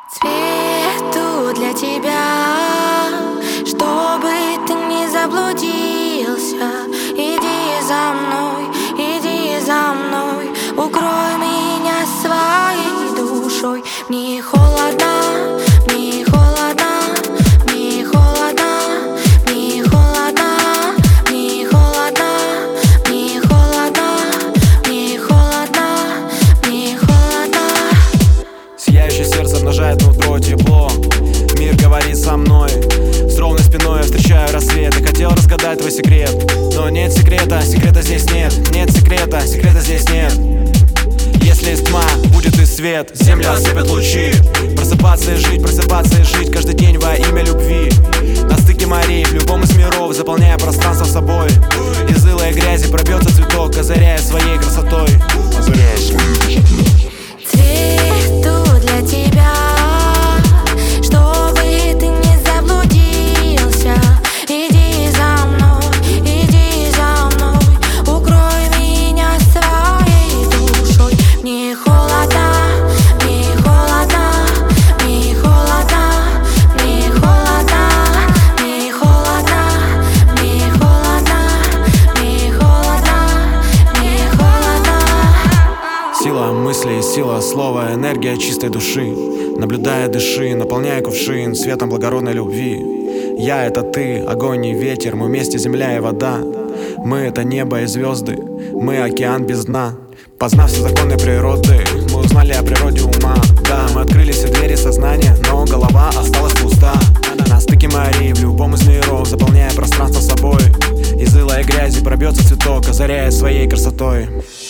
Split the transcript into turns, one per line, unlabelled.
Цвету для тебя, чтобы ты не заблудился. Иди за мной, укрой меня своей душой. Мне холодно, мне холодно, мне холодно, мне холодно, мне холодно, мне холодно, мне холодно, мне холодно.
Сияющее сердце обнажает нутро тепло. Мир говорит со мной. С ровной спиной я встречаю рассвет. И хотел разгадать твой секрет, но нет секрета, секрета здесь нет. Нет секрета, секрета здесь нет. Если есть тьма, будет и свет. Земля осыпет лучи. Просыпаться и жить каждый день во имя любви. На стыке морей, в любом из миров, заполняя пространство собой. Из илой грязи пробьется цветок, озаряя своей красотой.
Цвету для тебя, чтобы ты не заблудился. Иди за мной, укрой меня своей душой. Мне холодно, мне холодно, мне холодно, мне холодно, мне холодно, мне холодно, мне холодно, мне холодно.
Сила мыслей, сила слова, энергия чистой души. Наблюдая, дыши, наполняя кувшин светом благородной любви. Я — это ты, огонь и ветер, мы вместе земля и вода. Мы — это небо и звезды, мы — океан без дна. Познав все законы природы, мы узнали о природе ума. Да, мы открыли все двери сознания, но голова осталась пуста. На стыке морей, в любом из миров, заполняя пространство собой. Из илой грязи пробьется цветок, озаряя своей красотой.